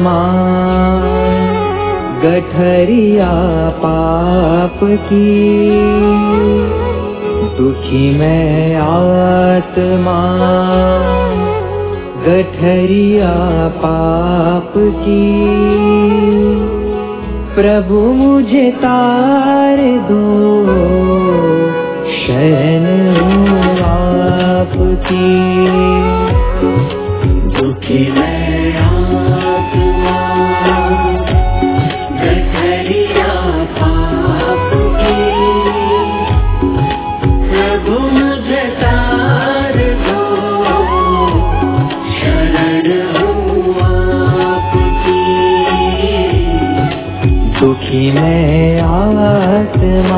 गठरिया पाप की, दुखी मैं आत्मा गठरिया पाप की। प्रभु मुझे तार दो, शरण हूँ आपकी। दुखी मैं आत्मा गठरिया पाप की, प्रभु मुझे तार दो, शरण हूँ आपकी। दुखी मैं आत्मा।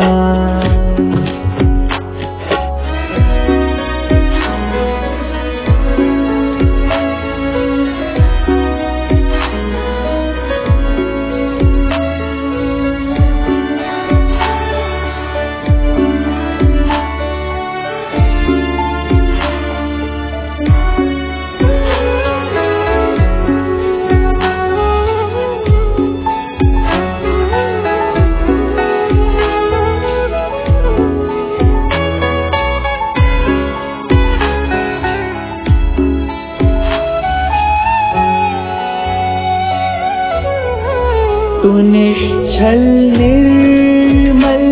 तू निश्चल निर्मल,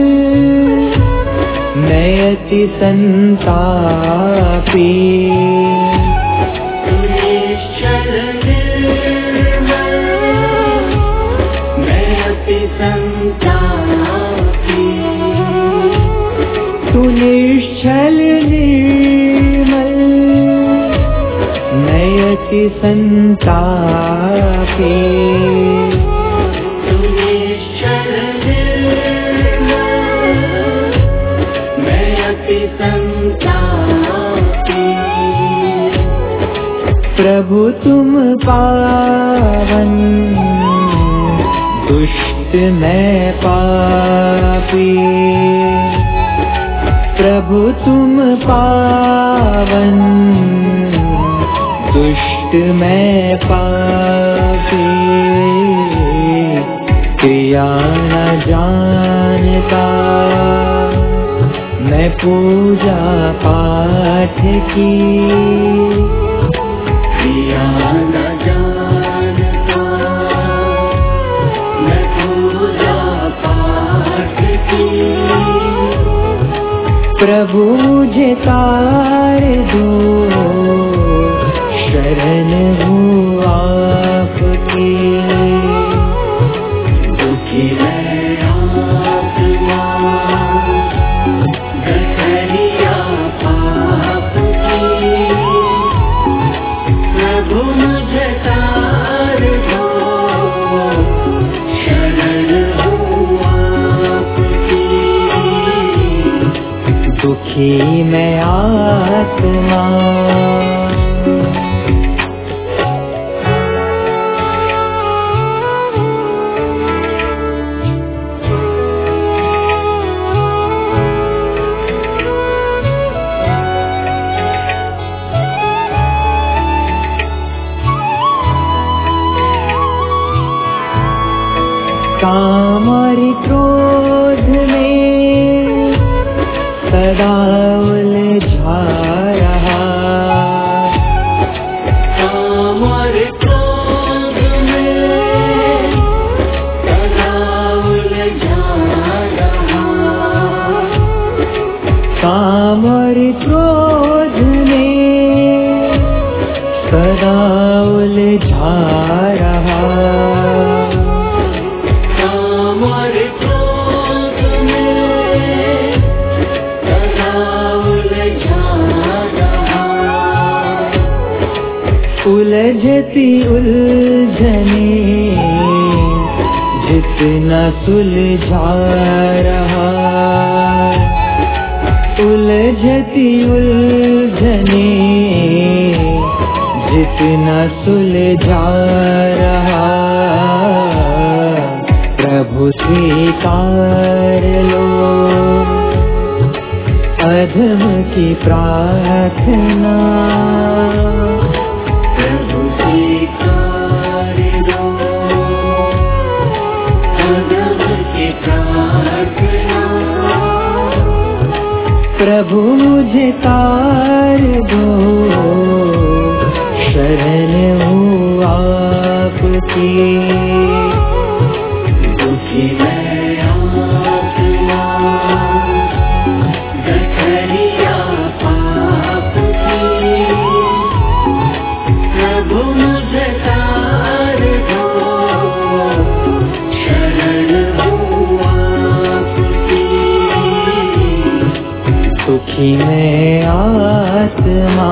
मैं अति संतापी। तू निश्चल निर्मल, मैं अति संतापी। तू निश्चल निर्मल, मैं अति संतापी। प्रभु तुम पावन, दुष्ट मैं पापी। प्रभु तुम पावन, दुष्ट मैं पापी। क्रिया न जानता मैं पूजा पाठ की, क्रिया न जानता मैं पूजा पाठ की। प्रभु मुझे तार दो, शरण हूँ आपकी। दुखी मैं आत्मा गठरिया पाप की, प्रभु मुझे तार दो, शरण हूँ आपकी। दुखी मैं आत्मा। काम और क्रोध में सदा उलझा रहा, काम और क्रोध में सदा उलझा रहा। काम और क्रोध में सदा उलझा रहा। उलझती उलझने जितना सुलझा रहा, उलझती उलझने जितना सुलझा रहा। प्रभु स्वीकार लो अधम की प्रार्थना, प्रभु स्वीकार प्रभु मुझे तार दो, शरण हूँ आपकी। दुखी मैं आत्मा, गठरिया पाप की, प्रभु मुझे तार दो, शरण हूँ आपकी। दुखी मैं आत्मा,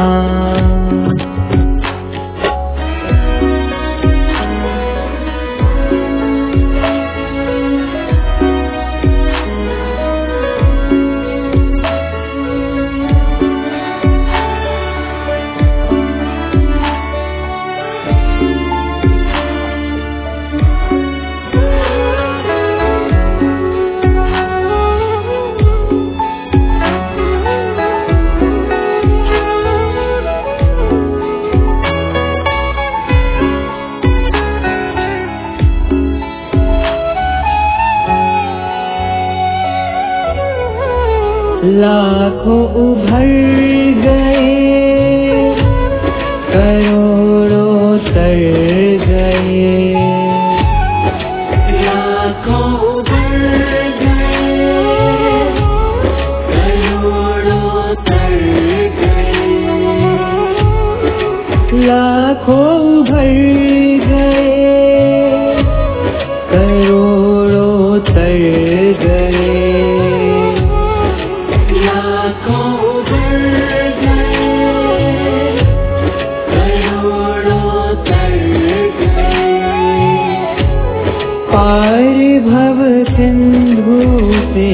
लाखों उभर गए, करोड़ों तर गए, लाखों उभर गए, करोड़ों तर गए, लाखों उभर गए, करोड़ों तर गए, पार भव सिंधु से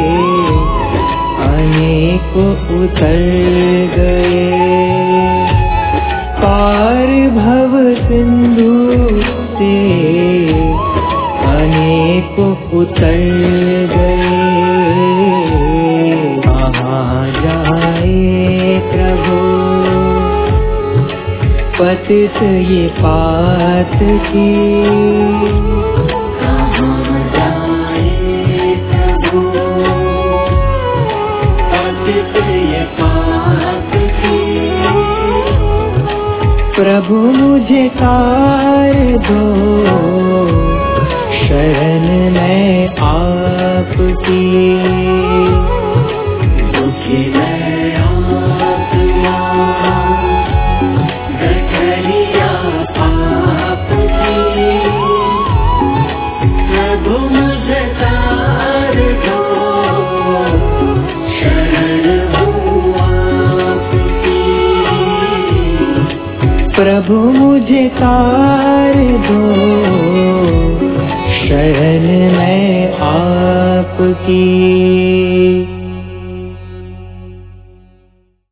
अनेक उतर गए, पार भव सिंधु से अनेक उतर गए। कहाँ जाए प्रभु पतित ये पात की, प्रभु मुझे तार दो, शरण मैं आपकी। दुखी मैं आत्मा, गठरिया पाप की, प्रभु मुझे तार दो, शरण हूँ आपकी। प्रभु मुझे तार दो, शरण मैं आपकी।